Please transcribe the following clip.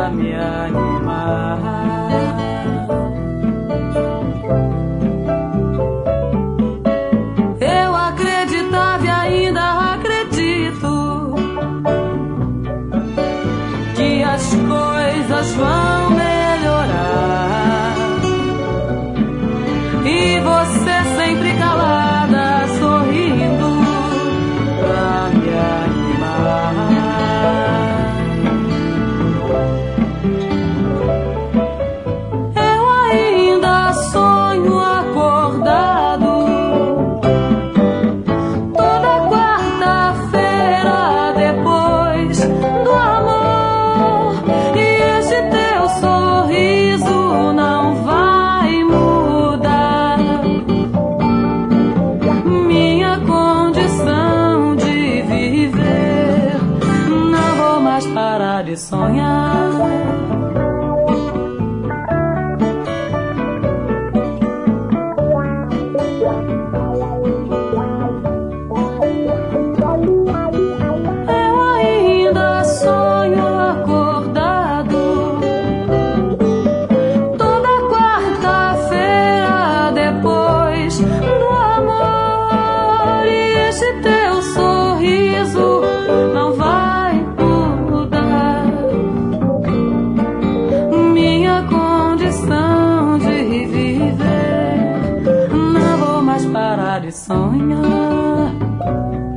pra me animar. Eu acreditava e ainda acredito que as coisas vão melhorar. E você sempre calada, sorrindo pra me animar. Eu ainda sonho acordado toda quarta-feira depois do amor. E esse teu sorriso não vai mudar minha condição de viver. Não vou mais parar de sonhar. Eu ainda sonho acordado toda quarta-feira depois do amor. E esse teu sorriso não vai mudar minha condição de viver. Não vou mais parar de sonhar.